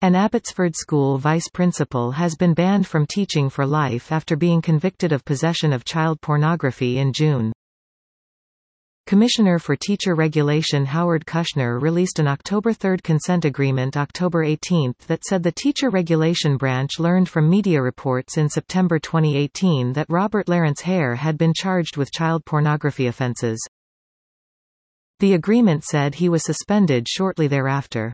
An Abbotsford school vice principal has been banned from teaching for life after being convicted of possession of child pornography in June. Commissioner for Teacher Regulation Howard Kushner released an October 3 consent agreement October 18 that said the Teacher Regulation Branch learned from media reports in September 2018 that Robert Lawrence Hare had been charged with child pornography offences. The agreement said he was suspended shortly thereafter.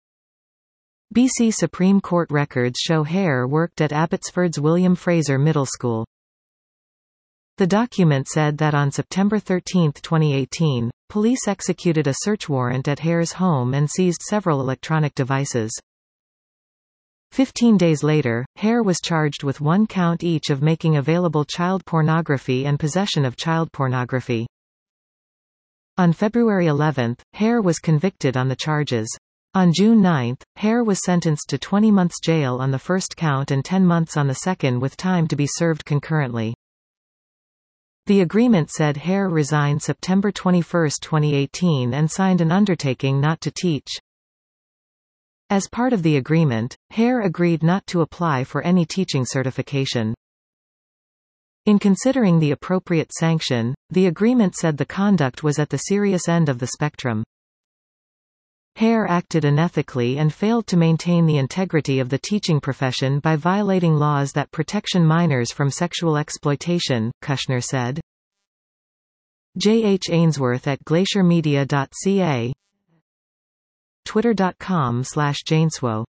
BC Supreme Court records show Hare worked at Abbotsford's William Fraser Middle School. The document said that on September 13, 2018, police executed a search warrant at Hare's home and seized several electronic devices. 15 days later, Hare was charged with 1 count each of making available child pornography and possession of child pornography. On February 11, Hare was convicted on the charges. On June 9, Hare was sentenced to 20 months jail on the first count and 10 months on the second, with time to be served concurrently. The agreement said Hare resigned September 21, 2018 and signed an undertaking not to teach. As part of the agreement, Hare agreed not to apply for any teaching certification. In considering the appropriate sanction, the agreement said the conduct was at the serious end of the spectrum. Hare acted unethically and failed to maintain the integrity of the teaching profession by violating laws that protect minors from sexual exploitation, Kushner said. J. H. Ainsworth at glaciermedia.ca, twitter.com/Janeswo